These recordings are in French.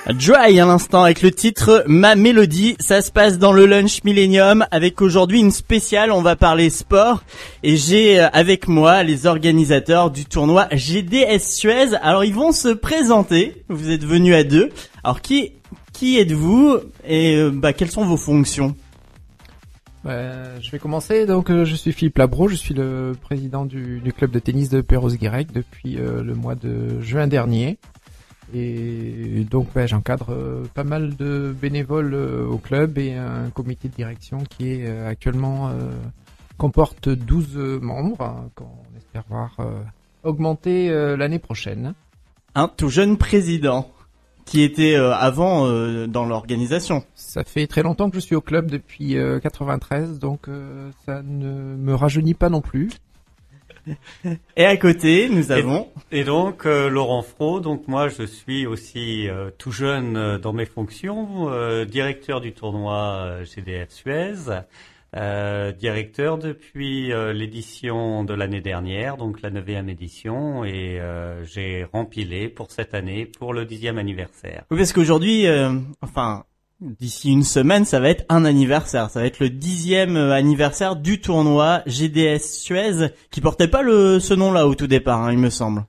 Dry à l'instant avec le titre Ma Mélodie. Ça se passe dans le Lunch Millennium avec aujourd'hui une spéciale. On va parler sport et j'ai avec moi les organisateurs du tournoi GDS Suez. Alors ils vont se présenter. Vous êtes venus à deux. Alors qui êtes-vous et quelles sont vos fonctions? Je vais commencer. Donc je suis Philippe Labro, je suis le président du club de tennis de Perros-Guirec depuis le mois de juin dernier. Et donc j'encadre pas mal de bénévoles au club et un comité de direction qui est actuellement comporte 12 membres qu'on espère voir augmenter l'année prochaine. Un tout jeune président qui était avant dans l'organisation. Ça fait très longtemps que je suis au club depuis 93, donc ça ne me rajeunit pas non plus. Et à côté, nous avons... Et donc, Laurent Fraud, donc moi je suis aussi tout jeune dans mes fonctions, directeur du tournoi GDF Suez, directeur depuis l'édition de l'année dernière, donc la 9e édition, et j'ai rempilé pour cette année, pour le 10e anniversaire. Oui, parce qu'aujourd'hui, d'ici une semaine, ça va être un anniversaire. Ça va être le 10e anniversaire du tournoi GDS Suez, qui portait pas ce nom-là au tout départ, il me semble.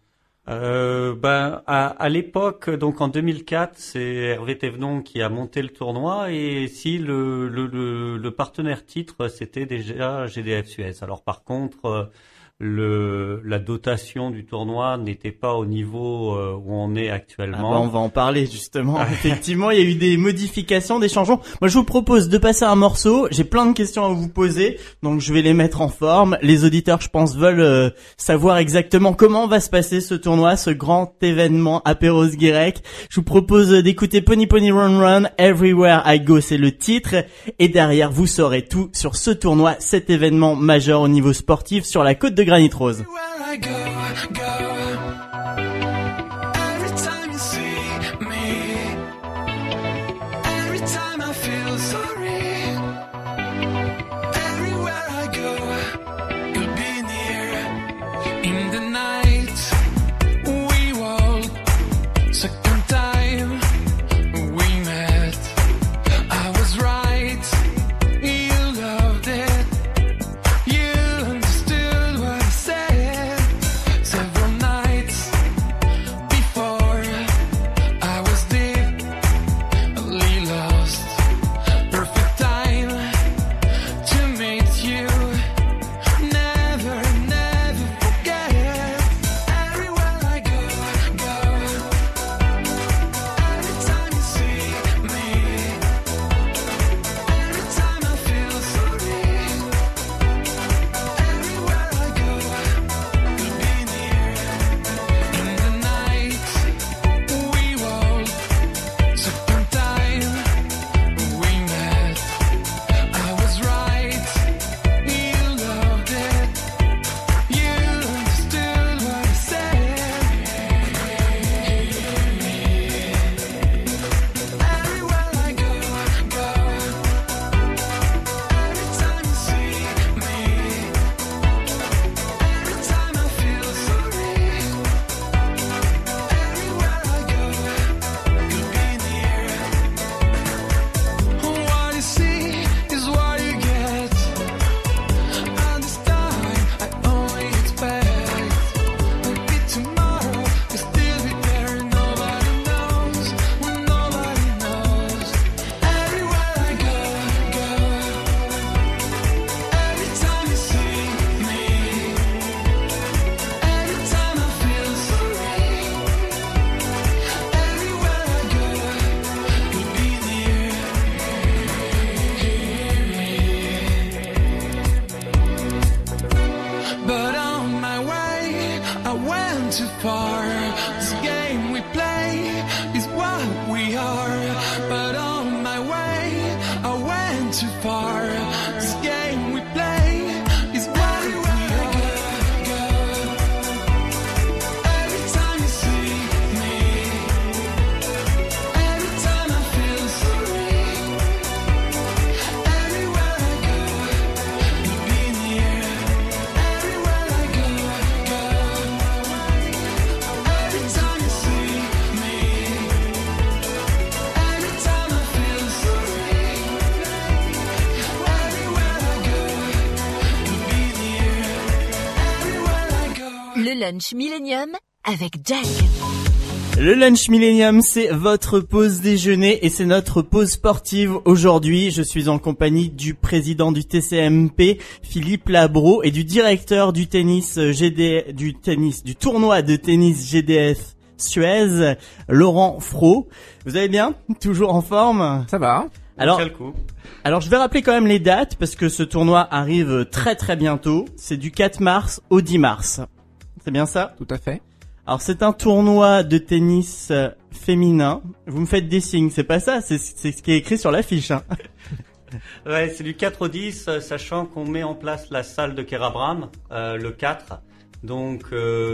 À l'époque, donc en 2004, c'est Hervé Thévenon qui a monté le tournoi, et si le partenaire titre, c'était déjà GDF Suez. Alors par contre, la dotation du tournoi n'était pas au niveau où on est actuellement. On va en parler justement. Effectivement, il y a eu des modifications, des changements. Moi, je vous propose de passer un morceau. J'ai plein de questions à vous poser, donc je vais les mettre en forme. Les auditeurs, je pense, veulent savoir exactement comment va se passer ce tournoi, ce grand événement à Perros-Guirec. Je vous propose d'écouter Pony Pony Run Run, Everywhere I Go, c'est le titre. Et derrière, vous saurez tout sur ce tournoi, cet événement majeur au niveau sportif sur la côte de Granit Rose. Nights Lunch Millennium avec Jack. Le Lunch Millennium, c'est votre pause déjeuner et c'est notre pause sportive aujourd'hui. Je suis en compagnie du président du TCMP, Philippe Labro, et du directeur du du tournoi de tennis GDF Suez, Laurent Fro. Vous allez bien? Toujours en forme? Ça va. Alors je vais rappeler quand même les dates parce que ce tournoi arrive très très bientôt. C'est du 4 mars au 10 mars. C'est bien ça? Tout à fait. Alors c'est un tournoi de tennis féminin. Vous me faites des signes, c'est pas ça, c'est ce qui est écrit sur l'affiche. Hein. Ouais, c'est du 4 au 10, sachant qu'on met en place la salle de Kerabram le 4. Donc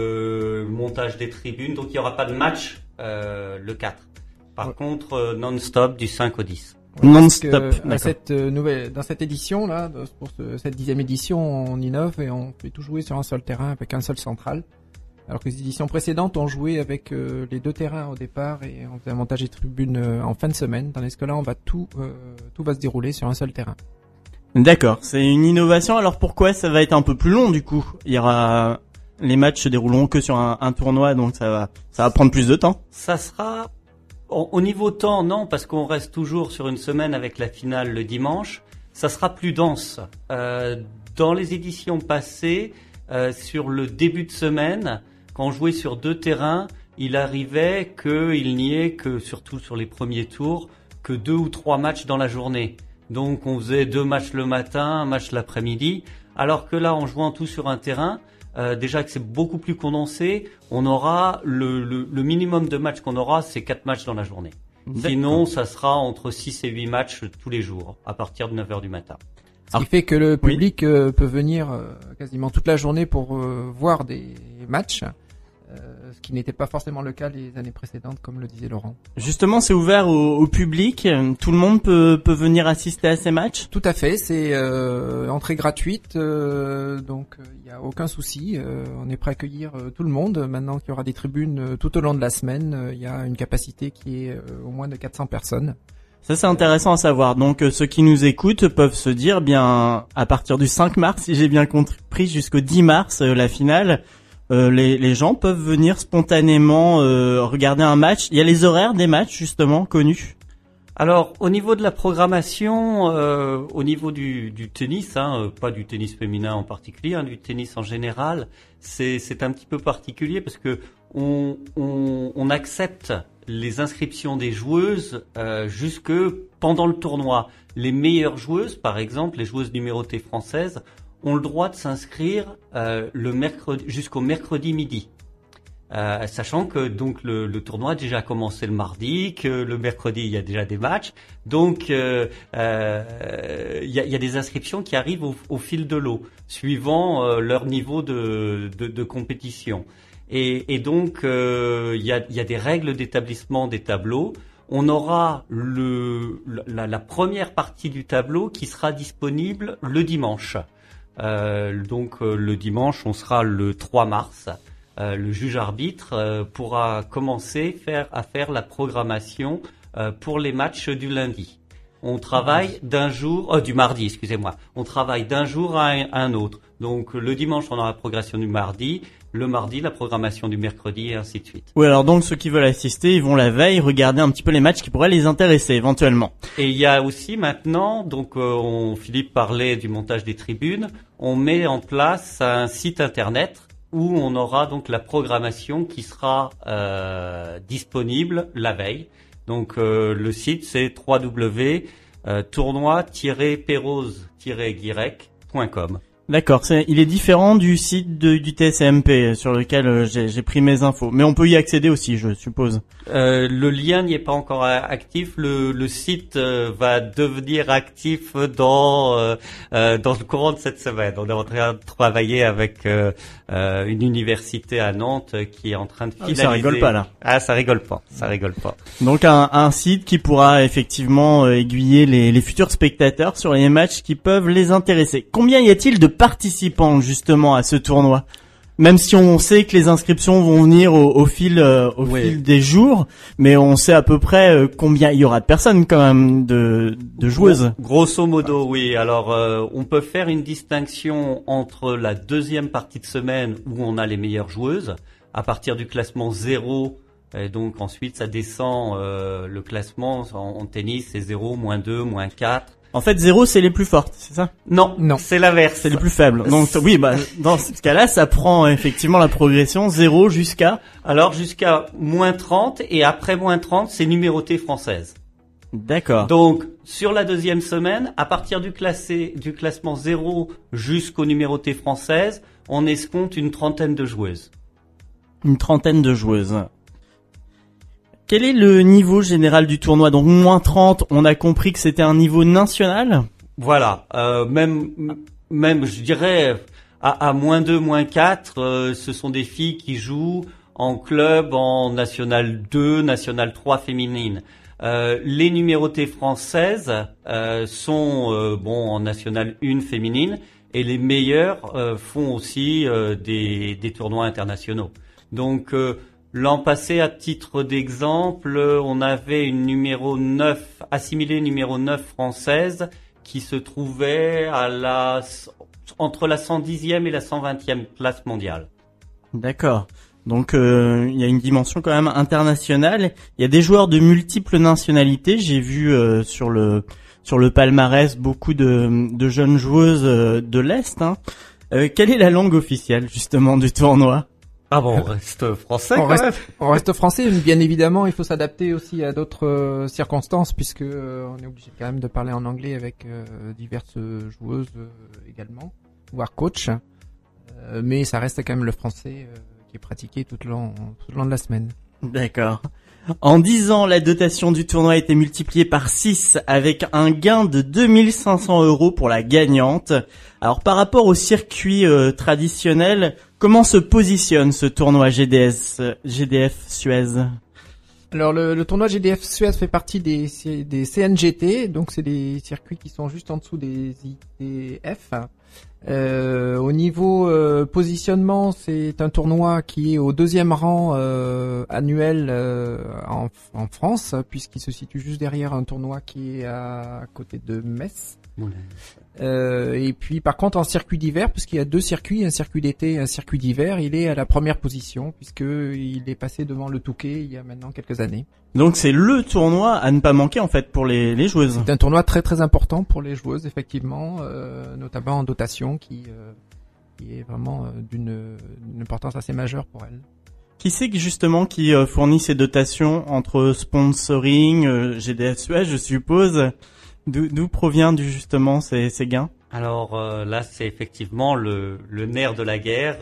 montage des tribunes, donc il y aura pas de match le 4. Par contre non-stop du 5 au 10. Non-stop. Dans cette édition là, pour cette 10e édition, on innove et on fait tout jouer sur un seul terrain avec un seul central. Alors que les éditions précédentes ont joué avec les deux terrains au départ et on faisait un montage des tribunes en fin de semaine. Tandis que là, on va tout va se dérouler sur un seul terrain. D'accord, c'est une innovation. Alors pourquoi ça va être un peu plus long du coup? Les matchs se dérouleront que sur un tournoi, donc ça va prendre plus de temps. Ça sera au niveau temps, non, parce qu'on reste toujours sur une semaine avec la finale le dimanche. Ça sera plus dense. Dans les éditions passées, sur le début de semaine, quand on jouait sur deux terrains, il arrivait qu'il n'y ait que, surtout sur les premiers tours, que 2 ou 3 matchs dans la journée. Donc on faisait 2 matchs le matin, un match l'après-midi, alors que là, en jouant tout sur un terrain, déjà que c'est beaucoup plus condensé, on aura le minimum de matchs qu'on aura, c'est 4 matchs dans la journée. D'accord. Sinon, ça sera entre 6 et 8 matchs tous les jours, à partir de 9h du matin. Ce qui fait que le public peut venir quasiment toute la journée pour voir des matchs, ce qui n'était pas forcément le cas les années précédentes, comme le disait Laurent. Justement, c'est ouvert au public. Tout le monde peut venir assister à ces matchs? Tout à fait, c'est entrée gratuite, donc il n'y a aucun souci. On est prêt à accueillir tout le monde. Maintenant qu'il y aura des tribunes tout au long de la semaine, il y a une capacité qui est au moins de 400 personnes. Ça c'est intéressant à savoir. Donc ceux qui nous écoutent peuvent se dire bien à partir du 5 mars, si j'ai bien compris, jusqu'au 10 mars la finale, les gens peuvent venir spontanément regarder un match. Il y a les horaires des matchs justement connus. Alors au niveau de la programmation, au niveau du tennis, pas du tennis féminin en particulier, du tennis en général, c'est un petit peu particulier parce que on accepte les inscriptions des joueuses jusque pendant le tournoi. Les meilleures joueuses, par exemple, les joueuses numérotées françaises, ont le droit de s'inscrire le mercredi jusqu'au mercredi midi. Sachant que donc le tournoi a déjà commencé le mardi, que le mercredi il y a déjà des matchs, donc il y a des inscriptions qui arrivent au fil de l'eau, suivant leur niveau de compétition. Et donc il y a des règles d'établissement des tableaux. On aura la première partie du tableau qui sera disponible le dimanche. Donc le dimanche, on sera le 3 mars. Le juge arbitre pourra commencer à faire la programmation pour les matchs du lundi. On travaille du mardi, excusez-moi. On travaille d'un jour à un autre. Donc le dimanche, on aura la programmation du mardi, le mardi, la programmation du mercredi et ainsi de suite. Oui, alors donc ceux qui veulent assister, ils vont la veille regarder un petit peu les matchs qui pourraient les intéresser éventuellement. Et il y a aussi maintenant, donc Philippe parlait du montage des tribunes, on met en place un site internet où on aura donc la programmation qui sera disponible la veille. Donc le site c'est www.tournoi-perrose-guirec.com. D'accord, il est différent du site du TSMP sur lequel j'ai pris mes infos, mais on peut y accéder aussi, je suppose. Le lien n'y est pas encore actif. Le site va devenir actif dans le courant de cette semaine. On est en train de travailler avec une université à Nantes qui est en train de finaliser. Ça rigole pas là. Ah, ça rigole pas. Donc un site qui pourra effectivement aiguiller les futurs spectateurs sur les matchs qui peuvent les intéresser. Combien y a-t-il de participants justement à ce tournoi? Même si on sait que les inscriptions vont venir au fil des jours, mais on sait à peu près combien il y aura de personnes quand même de joueuses. Grosso modo, oui. Alors, on peut faire une distinction entre la deuxième partie de semaine où on a les meilleures joueuses, à partir du classement 0, et donc ensuite ça descend, le classement en tennis c'est 0, -2, -4. En fait, 0, c'est les plus fortes, c'est ça? Non, c'est l'inverse. C'est les plus faibles. Donc oui, dans ce cas-là, ça prend effectivement la progression 0 jusqu'à... Alors jusqu'à -30, et après -30, c'est numéroté française. D'accord. Donc sur la deuxième semaine, à partir du classement 0 jusqu'aux numérotés françaises, on escompte une trentaine de joueuses. Une trentaine de joueuses. Quel est le niveau général du tournoi? Donc -30, on a compris que c'était un niveau national. Voilà, même je dirais à -2, -4, ce sont des filles qui jouent en club en National 2, National 3 féminine. Les numérotées françaises sont en National 1 féminine, et les meilleures font aussi des tournois internationaux. Donc l'an passé, à titre d'exemple, on avait une numéro 9, assimilée numéro 9 française, qui se trouvait entre la 110e et la 120e place mondiale. D'accord. Donc il y a une dimension quand même internationale. Il y a des joueurs de multiples nationalités. J'ai vu sur le palmarès beaucoup de jeunes joueuses de l'Est. Quelle est la langue officielle justement du tournoi? Ah bon, on reste français on reste français, mais bien évidemment, il faut s'adapter aussi à d'autres circonstances, puisque on est obligé quand même de parler en anglais avec diverses joueuses également, voire coach. Mais ça reste quand même le français qui est pratiqué tout le long de la semaine. D'accord. En 10 ans, la dotation du tournoi a été multipliée par 6 avec un gain de 2500 € pour la gagnante. Alors par rapport au circuit traditionnel, comment se positionne ce tournoi GDF Suez? Alors le tournoi GDF Suez fait partie des CNGT, donc c'est des circuits qui sont juste en dessous des ITF. Au niveau positionnement, c'est un tournoi qui est au 2e rang annuel en France, puisqu'il se situe juste derrière un tournoi qui est à côté de Metz. Et puis par contre en circuit d'hiver, puisqu'il y a 2 circuits, un circuit d'été et un circuit d'hiver, il est à la première position, puisqu'il est passé devant le Touquet il y a maintenant quelques années. Donc c'est le tournoi à ne pas manquer en fait pour les joueuses. C'est un tournoi très très important pour les joueuses effectivement, notamment en dotation qui est vraiment d'une importance assez majeure pour elles. Qui c'est justement qui fournit ces dotations entre sponsoring, GDF Suez je suppose? D'où provient justement ces gains? Alors là, c'est effectivement le nerf de la guerre.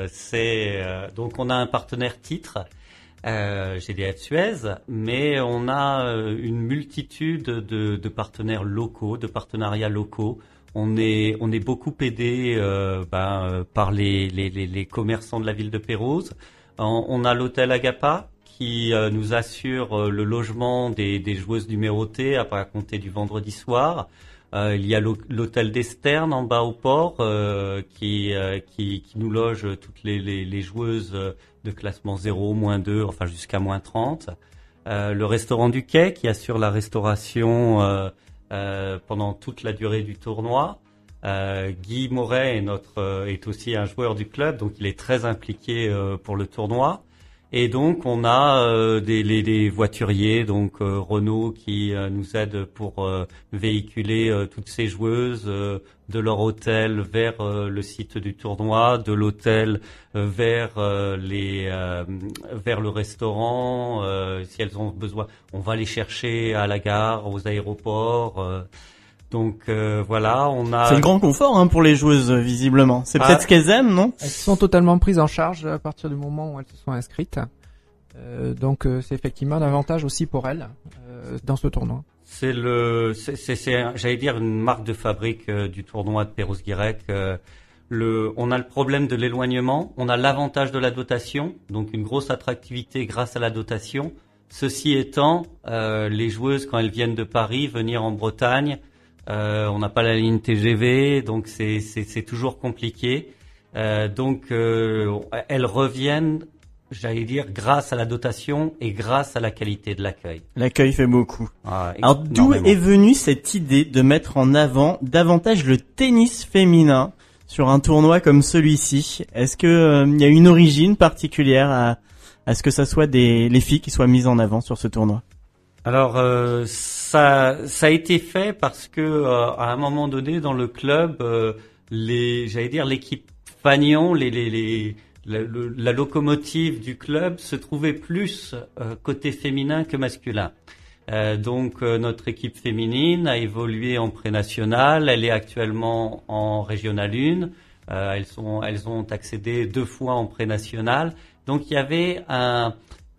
Donc on a un partenaire titre, GDF Suez, mais on a une multitude de partenaires locaux, de partenariats locaux. On est beaucoup aidé par les commerçants de la ville de Pérouse. On a l'hôtel Agapa qui nous assure le logement des joueuses numérotées à compter du vendredi soir. Il y a l'hôtel d'Esterne en bas au port qui nous loge toutes les joueuses de classement 0, -2, enfin jusqu'à -30. Le restaurant du Quai qui assure la restauration pendant toute la durée du tournoi. Guy Moret est aussi un joueur du club, donc il est très impliqué pour le tournoi. Et donc on a des voituriers, donc Renault qui nous aide pour véhiculer toutes ces joueuses de leur hôtel vers le site du tournoi, de l'hôtel vers le restaurant. Si elles ont besoin, on va les chercher à la gare, aux aéroports. Donc voilà, on a... C'est le grand confort pour les joueuses, visiblement. C'est peut-être ce qu'elles aiment, non? Elles sont totalement prises en charge à partir du moment où elles se sont inscrites. Donc c'est effectivement un avantage aussi pour elles dans ce tournoi. C'est j'allais dire une marque de fabrique du tournoi de Pérouse-Guirec. On a le problème de l'éloignement, on a l'avantage de la dotation, donc une grosse attractivité grâce à la dotation. Ceci étant, les joueuses quand elles viennent de Paris, venir en Bretagne, on n'a pas la ligne TGV, donc c'est toujours compliqué. Donc elles reviennent, j'allais dire, grâce à la dotation et grâce à la qualité de l'accueil. L'accueil fait beaucoup. Ah, Alors d'où est venue cette idée de mettre en avant davantage le tennis féminin sur un tournoi comme celui-ci? Est-ce que il y a une origine particulière à ce que ça soit les filles qui soient mises en avant sur ce tournoi? Alors ça a été fait parce que à un moment donné dans le club, l'équipe Fagnon, la locomotive du club se trouvait plus côté féminin que masculin. Donc notre équipe féminine a évolué en pré-national, elle est actuellement en régional 1. Elles ont accédé 2 fois en pré-national. Donc il y avait un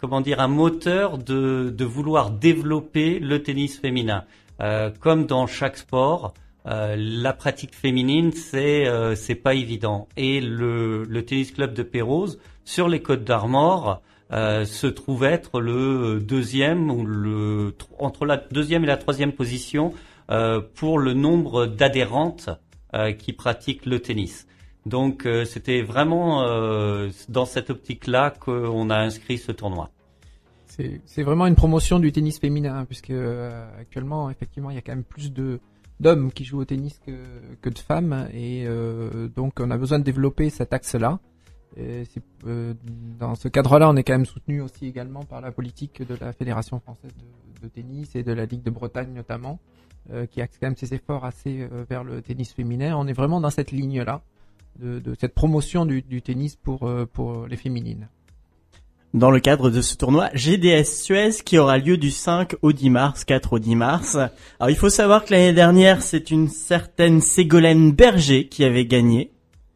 moteur de vouloir développer le tennis féminin. Comme dans chaque sport, la pratique féminine c'est pas évident. Et le tennis club de Pérouse sur les Côtes d'Armor se trouve être le deuxième ou entre la deuxième et la troisième position pour le nombre d'adhérentes qui pratiquent le tennis. Donc c'était vraiment dans cette optique-là qu'on a inscrit ce tournoi. C'est vraiment une promotion du tennis féminin, hein, puisque actuellement, effectivement, il y a quand même plus d'hommes qui jouent au tennis que de femmes, et donc on a besoin de développer cet axe-là. Et dans ce cadre-là, on est quand même soutenu aussi également par la politique de la Fédération française de tennis et de la Ligue de Bretagne notamment, qui axe quand même ses efforts assez vers le tennis féminin. On est vraiment dans cette ligne-là de cette promotion du tennis pour les féminines. Dans le cadre de ce tournoi GDS Suez qui aura lieu du 5 au 10 mars, 4 au 10 mars. Alors il faut savoir que l'année dernière, c'est une certaine Ségolène Berger qui avait gagné.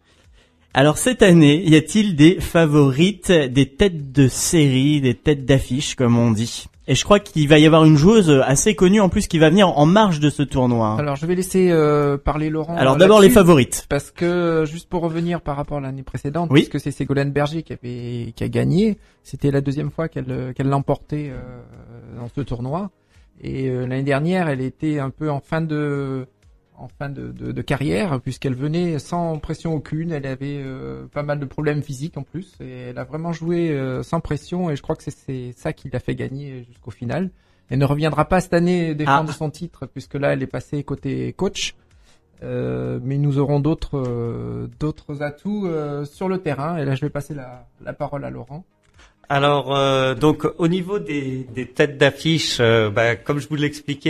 Alors cette année, y a-t-il des favorites, des têtes de série, des têtes d'affiche comme on dit? Et je crois qu'il va y avoir une joueuse assez connue en plus qui va venir en marge de ce tournoi. Alors je vais laisser parler Laurent. Alors d'abord les favorites. Parce que juste pour revenir par rapport à l'année précédente, oui, puisque c'est Ségolène Berger qui a gagné, c'était la deuxième fois qu'elle l'emportait dans ce tournoi. Et l'année dernière, elle était un peu en fin de carrière, puisqu'elle venait sans pression aucune. Elle avait pas mal de problèmes physiques en plus, et elle a vraiment joué sans pression, et je crois que c'est ça qui l'a fait gagner jusqu'au final. Elle ne reviendra pas cette année défendre son titre, puisque là elle est passée côté coach, mais nous aurons d'autres atouts sur le terrain, et là je vais passer la parole à Laurent. Alors donc au niveau des têtes d'affiche, comme je vous l'expliquais,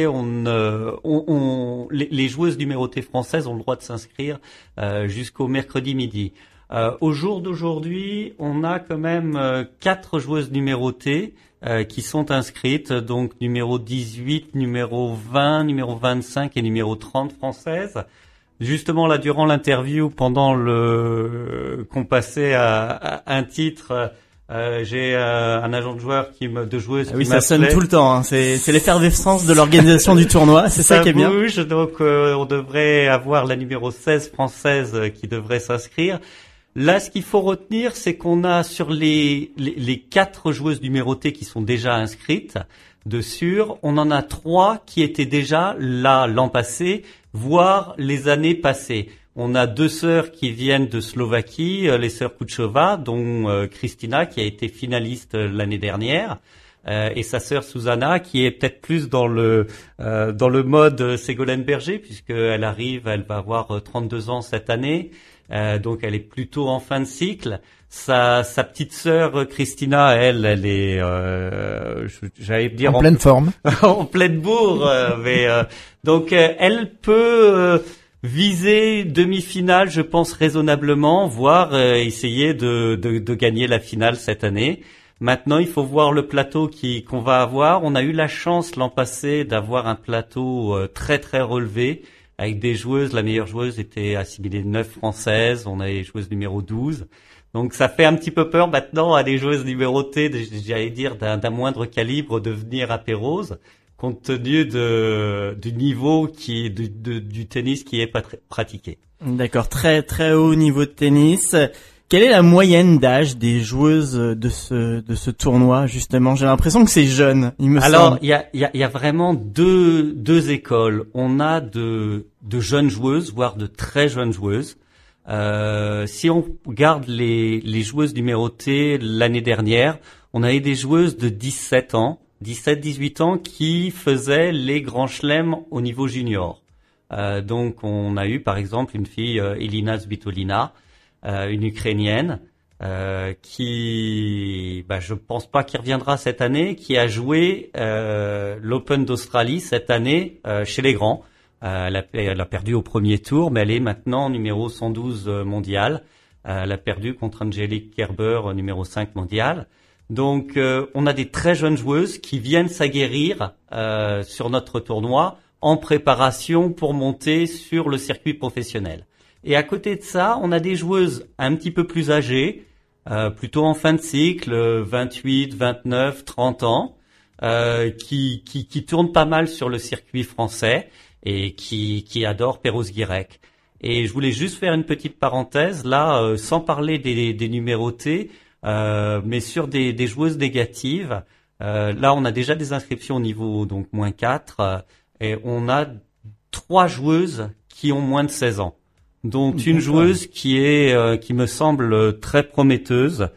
les joueuses numérotées françaises ont le droit de s'inscrire jusqu'au mercredi midi. Au jour d'aujourd'hui, on a quand même 4 joueuses numérotées qui sont inscrites, donc numéro 18, numéro 20, numéro 25 et numéro 30 françaises. Justement là, durant l'interview, pendant qu'on passait à un titre, j'ai un agent de joueur de joueuse. Oui, ça sonne tout le temps. Hein. C'est l'effervescence de l'organisation du tournoi. C'est ça qui est bien. Bouge, donc on devrait avoir la numéro 16 française qui devrait s'inscrire. Là, ce qu'il faut retenir, c'est qu'on a sur les 4 joueuses numérotées qui sont déjà inscrites de sûr, on en a 3 qui étaient déjà là l'an passé, voire les années passées. On a 2 sœurs qui viennent de Slovaquie, les sœurs Kuchova, dont Kristina qui a été finaliste l'année dernière, et sa sœur Susanna qui est peut-être plus dans le mode Ségolène Berger, puisqu'elle va avoir 32 ans cette année, donc elle est plutôt en fin de cycle. Sa petite sœur Kristina, elle est, j'allais dire en pleine forme, en pleine bourre, mais donc elle peut viser demi-finale, je pense raisonnablement, voire essayer de gagner la finale cette année. Maintenant, il faut voir le plateau qu'on va avoir. On a eu la chance l'an passé d'avoir un plateau très très relevé avec des joueuses. La meilleure joueuse était assimilée 9 françaises. On a les joueuses numéro 12. Donc ça fait un petit peu peur maintenant à des joueuses numérotées, j'allais dire d'un moindre calibre, de venir à Pérouse, compte tenu du niveau du tennis qui est pratiqué. D'accord, très très haut niveau de tennis. Quelle est la moyenne d'âge des joueuses de ce tournoi justement? J'ai l'impression que c'est jeune, il me semble. Alors il y a vraiment deux écoles. On a de jeunes joueuses, voire de très jeunes joueuses. Si on regarde les joueuses numérotées l'année dernière, on avait des joueuses de 17-18 ans qui faisaient les grands chelems au niveau junior. Donc on a eu par exemple une fille, Elina Svitolina, une Ukrainienne, qui, je pense pas qu'il reviendra cette année, qui a joué l'Open d'Australie cette année chez les grands. Elle a perdu au premier tour, mais elle est maintenant numéro 112 mondial. Elle a perdu contre Angelique Kerber, numéro 5 mondial. Donc, on a des très jeunes joueuses qui viennent s'aguerrir sur notre tournoi en préparation pour monter sur le circuit professionnel. Et à côté de ça, on a des joueuses un petit peu plus âgées, plutôt en fin de cycle, 28, 29, 30 ans, qui tournent pas mal sur le circuit français et qui adorent Perros-Guirec. Et je voulais juste faire une petite parenthèse, là, sans parler des numérotés, mais sur des joueuses négatives. Là, on a déjà des inscriptions au niveau donc -4, et on a 3 joueuses qui ont moins de 16 ans. Donc une joueuse qui me semble très prometteuse,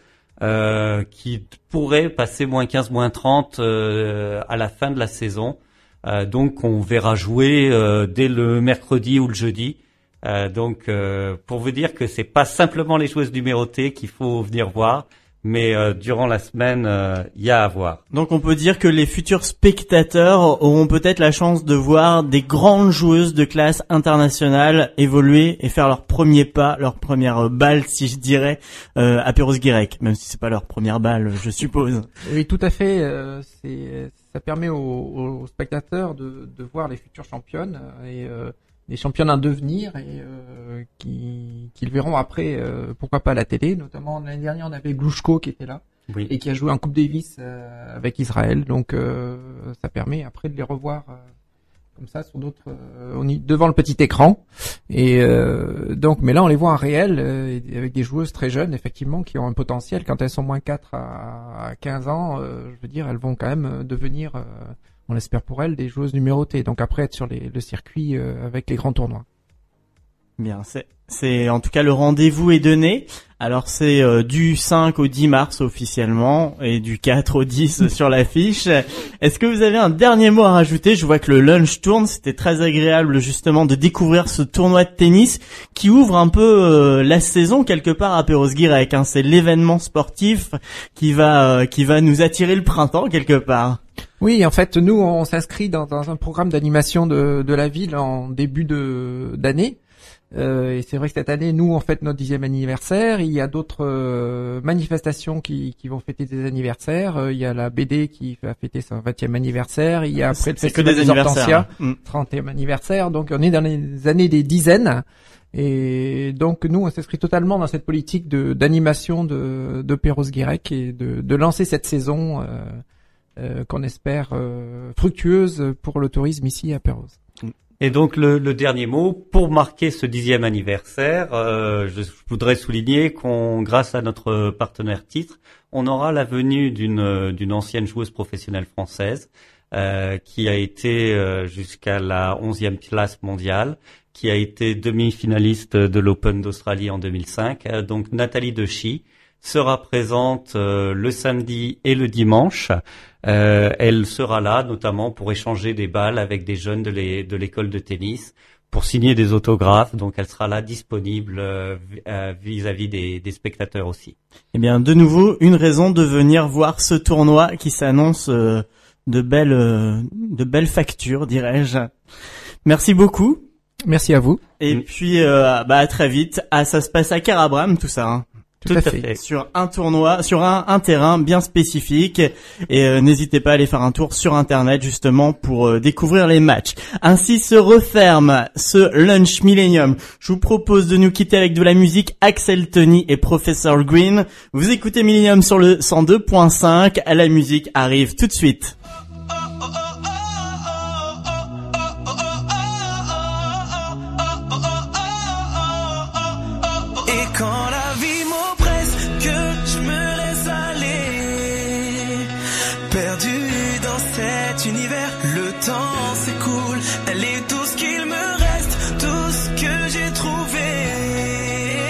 qui pourrait passer -15, -30 à la fin de la saison. Donc on verra jouer dès le mercredi ou le jeudi. Donc pour vous dire que c'est pas simplement les joueuses numérotées qu'il faut venir voir, mais durant la semaine, il y a à voir. Donc on peut dire que les futurs spectateurs auront peut-être la chance de voir des grandes joueuses de classe internationale évoluer et faire leur premier pas, leur première balle, si je dirais, à Perros-Guirec, même si c'est pas leur première balle, je suppose. Oui, tout à fait. Ça permet aux spectateurs de voir les futures championnes et les championnes à devenir et qu'ils verront après, pourquoi pas à la télé. Notamment l'année dernière, on avait Glushko qui était là et qui a joué en Coupe Davis avec Israël. Donc ça permet après de les revoir comme ça sur d'autres, devant le petit écran. Et donc, mais là on les voit en réel avec des joueuses très jeunes, effectivement, qui ont un potentiel. Quand elles sont -4 à 15 ans, je veux dire, elles vont quand même devenir, on l'espère pour elles, des joueuses numérotées. Donc après être sur le circuit avec les grands tournois. Bien, c'est en tout cas le rendez-vous est donné. Alors c'est du 5 au 10 mars officiellement et du 4 au 10 sur l'affiche. Est-ce que vous avez un dernier mot à rajouter? Je vois que le lunch tourne, c'était très agréable justement de découvrir ce tournoi de tennis qui ouvre un peu la saison quelque part à Perros-Guirec. C'est l'événement sportif qui va nous attirer le printemps quelque part. Oui, en fait, nous on s'inscrit dans un programme d'animation de la ville en début d'année. Et c'est vrai que cette année, nous, on fête notre 10e anniversaire. Il y a d'autres manifestations qui vont fêter des anniversaires. Il y a la BD qui va fêter son 20e anniversaire. Il y a après le Festival des Hortensias, 30e anniversaire. Donc, on est dans les années des dizaines. Et donc, nous, on s'inscrit totalement dans cette politique d'animation de Perros-Guirec et de lancer cette saison qu'on espère fructueuse pour le tourisme ici à Perros. Et donc le dernier mot, pour marquer ce 10e anniversaire, je voudrais souligner grâce à notre partenaire titre, on aura la venue d'une ancienne joueuse professionnelle française qui a été jusqu'à la 11e classe mondiale, qui a été demi-finaliste de l'Open d'Australie en 2005. Donc Nathalie Dechy sera présente le samedi et le dimanche. Elle sera là notamment pour échanger des balles avec des jeunes de l'école de tennis, pour signer des autographes. Donc elle sera là disponible vis-à-vis des spectateurs aussi. Eh bien, de nouveau, une raison de venir voir ce tournoi qui s'annonce de belles factures, dirais-je. Merci beaucoup. Merci à vous. Et puis à très vite. Ça se passe à Carabram, tout ça. Tout à fait. Sur un tournoi, sur un terrain bien spécifique. Et n'hésitez pas à aller faire un tour sur Internet justement pour découvrir les matchs. Ainsi se referme ce Lunch Millennium. Je vous propose de nous quitter avec de la musique. Axel Tony et Professor Green. Vous écoutez Millennium sur le 102.5. La musique arrive tout de suite. Elle est tout ce qu'il me reste, tout ce que j'ai trouvé.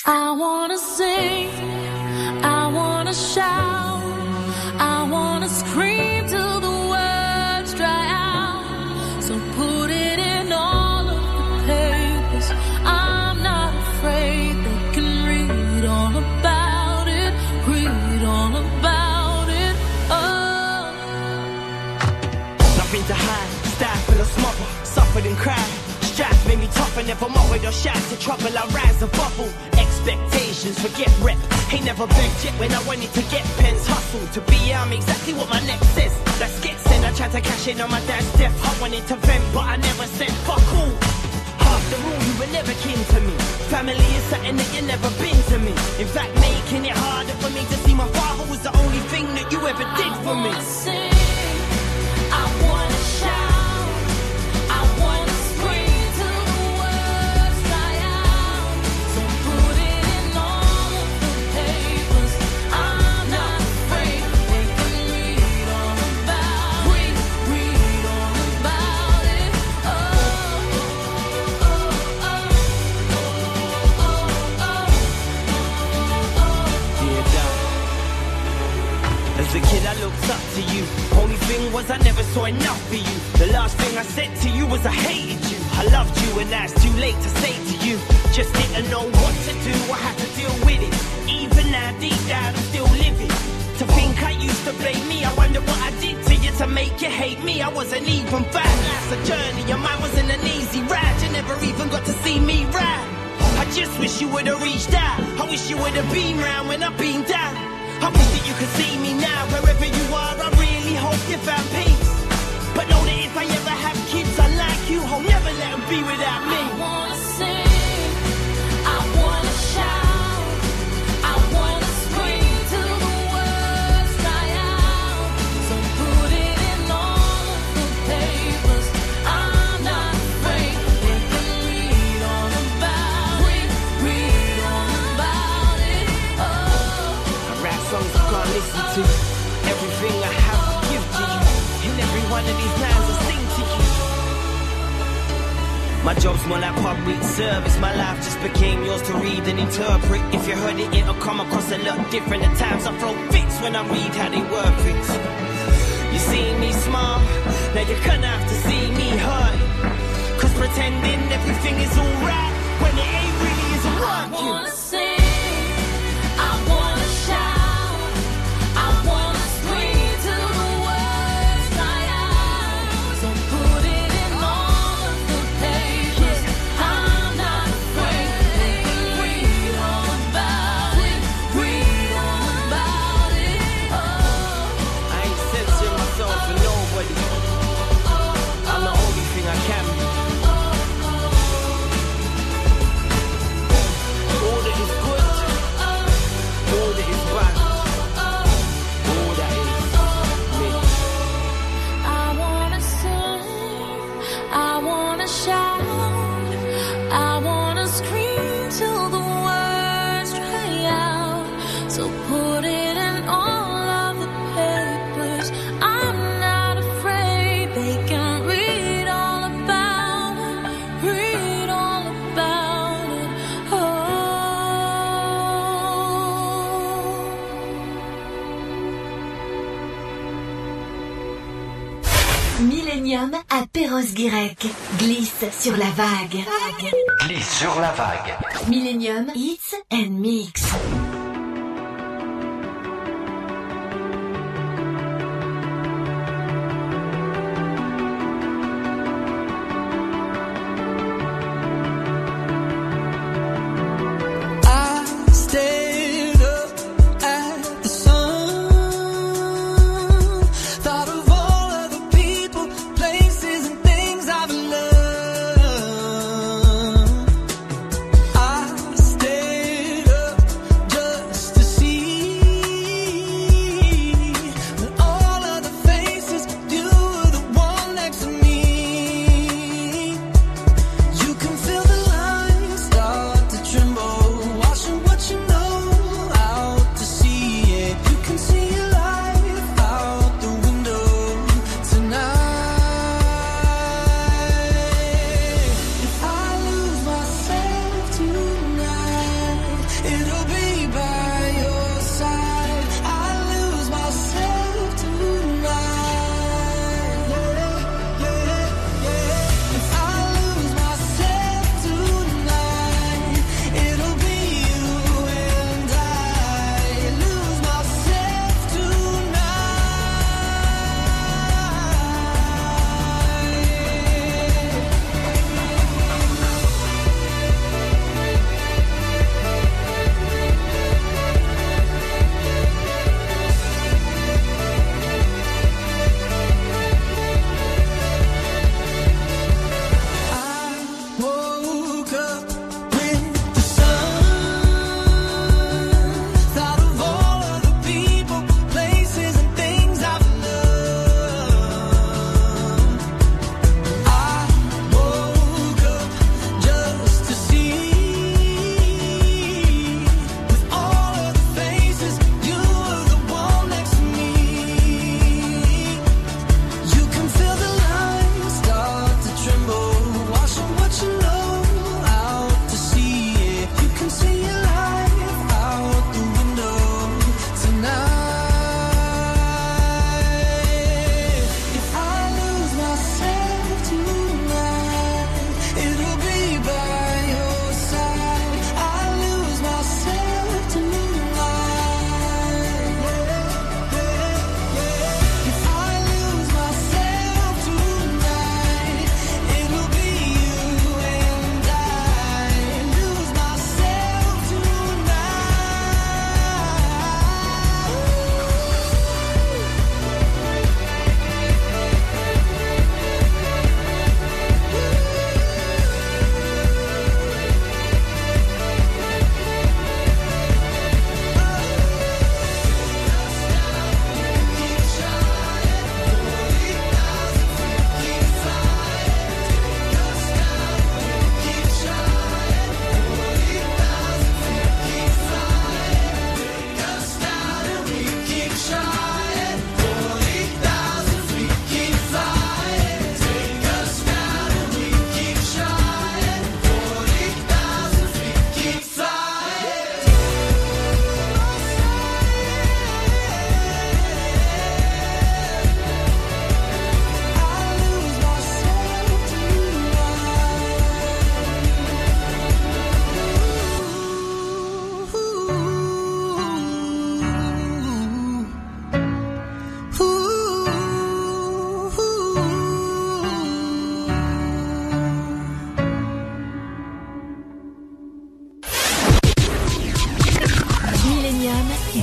I wanna sing, I wanna shout, I wanna scream till the words dry out. So put it in all of the papers. I'm not afraid, they can read all about it, read all about it. Oh. Nothing to hide, stifle or smother, suffered and cried. Strife made me tougher, never mocked or shy to trouble. I rise and bubble. Expectations, forget rep. Ain't never begged yet when I wanted to get pens. Hustle to be I'm exactly what my next says. Let's get sent. I tried to cash in on my dad's death. I wanted to vent, but I never said fuck all. After all, you were never kin to me. Family is something that you never been to me. In fact, making it harder for me to see my father was the only thing that you ever did for me. I wanna sing, I wanna shout. As a kid I looked up to you. Only thing was I never saw enough for you. The last thing I said to you was I hated you. I loved you and now it's too late to say to you. Just didn't know what to do, I had to deal with it. Even now deep down I'm still living. To think I used to blame me, I wonder what I did to you to make you hate me. I wasn't even bad, life's a journey and mine wasn't an easy ride. You never even got to see me ride. I just wish you would've reached out. I wish you would've been round when I've been down. I wish that you could see me now, wherever you are, I really hope you found peace. But know that if I ever have kids, I like you, I'll never let them be without me. I wanna sing, I wanna shout, I wanna scream till the words dry out. So put it in all of the papers. I'm not afraid, they can read all about it, read all about it. Oh. Rap songs I can't listen to. Everything I have I give to you. In every one of these lines I sing to you. My job's more like public service. My life just became yours to read and interpret. If you heard it, it'll come across a lot different. At times I throw fits when I read how they work it. You see me smile, now you're gonna have to see me hurt. Cause pretending everything is alright when it ain't really isn't working. I wanna sing, I wanna shout, I wanna scream till the words dry out. So put it in all of the papers. I'm not afraid, they can read all about it, read all about it. Oh. I ain't censoring myself for nobody. I'm the only thing I can be. All that is good, all that is bad, all that is me. I wanna sing, I wanna shout, I wanna scream till the words dry out. So put it in all of the papers. I'm not afraid, they can read all about it, read all about it. Oh. Millennium à Perros-Guirec. Glisse sur la vague. Glisse sur la vague. Millennium Hits and Mix. I stayed up at the sun, thought of all of the people, places and things I've loved. I stayed up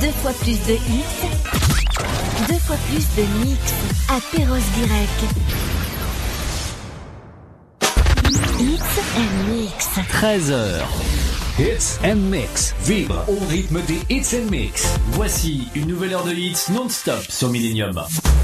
2 fois plus de hits, 2 fois plus de mix à Perros-Guirec. Hits and Mix. 13h. Hits and Mix. Vibre au rythme des Hits and Mix. Voici une nouvelle heure de hits non-stop sur Millennium.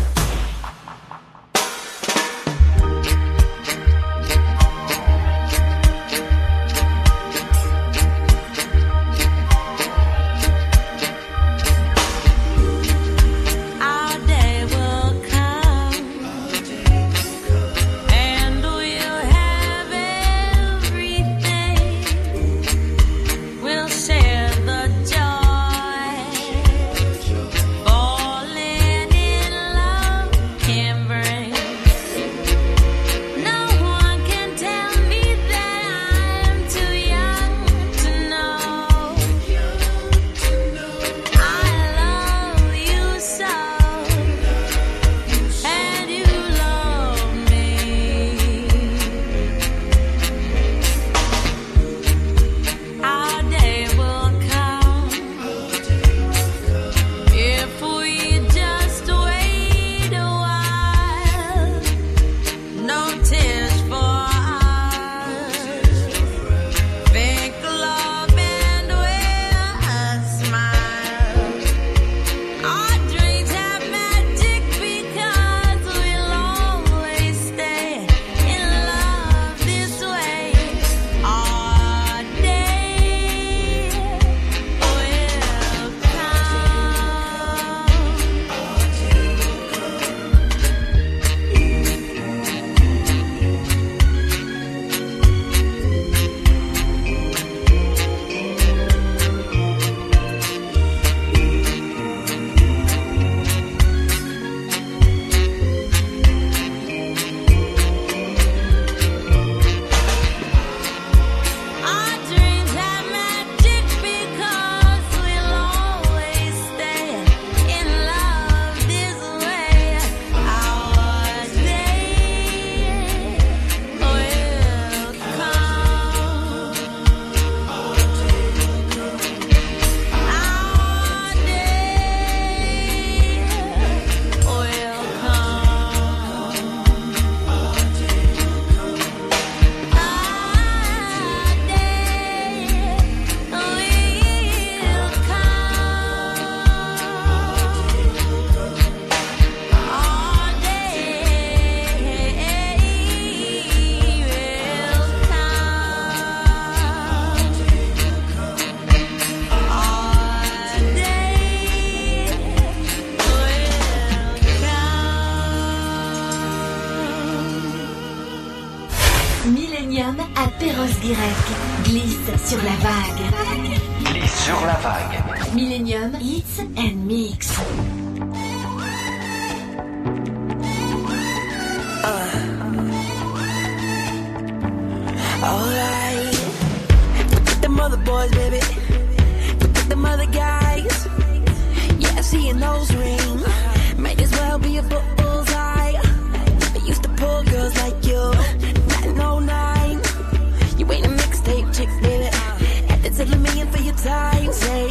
Millennium à Perros-Guirec. Glisse sur la vague. Glisse sur la vague. Millennium Hits and Mix. Alright. Forget them other boys, baby. Forget them other guys. Yeah, I see your nose ring. Might as well be a bullseye. I used to pull girls like you. 909. You ain't a mixtape chick, baby. Had to tell me in for your time. Say,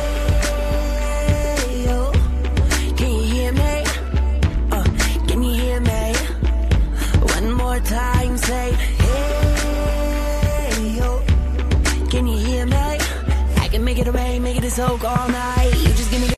hey, yo. Can you hear me? Can you hear me? One more time, say, hey, yo. Can you hear me? I can make it rain, make it a soak all night. You just give me the